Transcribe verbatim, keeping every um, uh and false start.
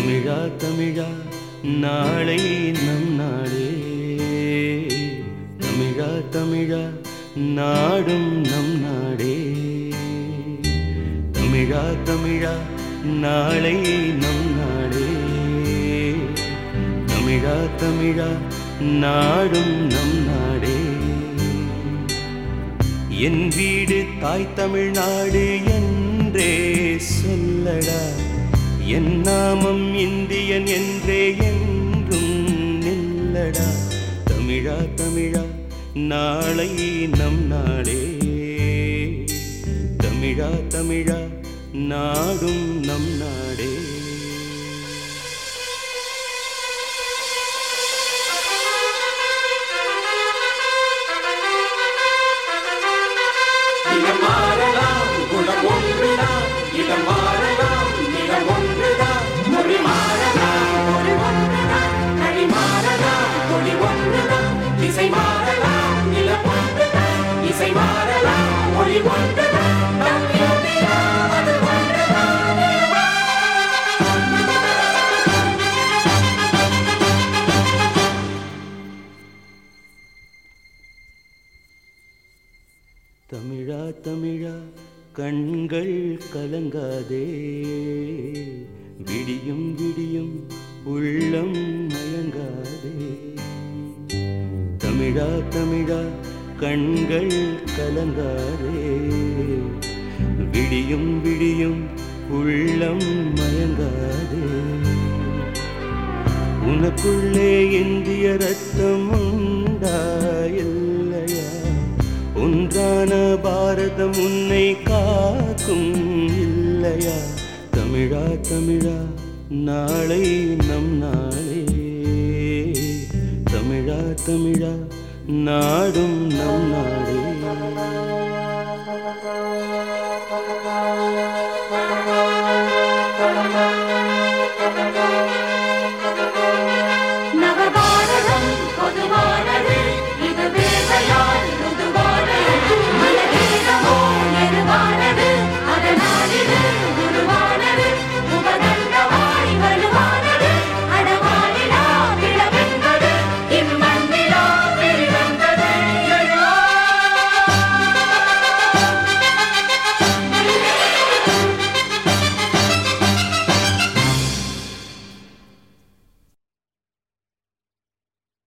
தமிழா தமிழா நாளை நம் நாடே. தமிழா தமிழா நாடும் நம் நாடே. தமிழா தமிழா நாளை நம் நாடே. தமிழா தமிழா நாடும் நம் நாடே. என் வீடு தாய் தமிழ்நாடு என்றே சொல்லடா. என் நாமம் இந்தியன் என்றே என்றும் நில்லடா. தமிழா தமிழா நாளை நம் நாடே. தமிழா தமிழா நாடும் நம் நாடே. இடம் மாறலாம் குலம் ஒன்றுதான். இடம் மாறலாம் நிலம் ஒன்றுதான். மொழி மாறலாம் மொழி ஒன்றுதான். கழி மாறலாம் மொழி ஒன்றுதான். இசை மாறலாம் நிலம் ஒன்றுதான். இசை மாறலாம் மொழி ஒன்றுதான். நம் இந்தியா அது ஒன்றுதான். தமிழா தமிழா கண்கள் கலங்காதே. விடியும் விடியும் உள்ளம் மயங்காதே. தமிழா தமிழா கண்கள் கலங்காதே. விடியும் விடியும் உள்ளம் மயங்காதே. உனக்குள்ளே இந்திய ரத்தம் உண்டா இல்லையா? ஒன்றான பாரதம் உன்னை காக்கும் இல்லையா? தமிழா தமிழா நாளை நம் நாளே. தமிழா தமிழா நாடும் நம் நாடே.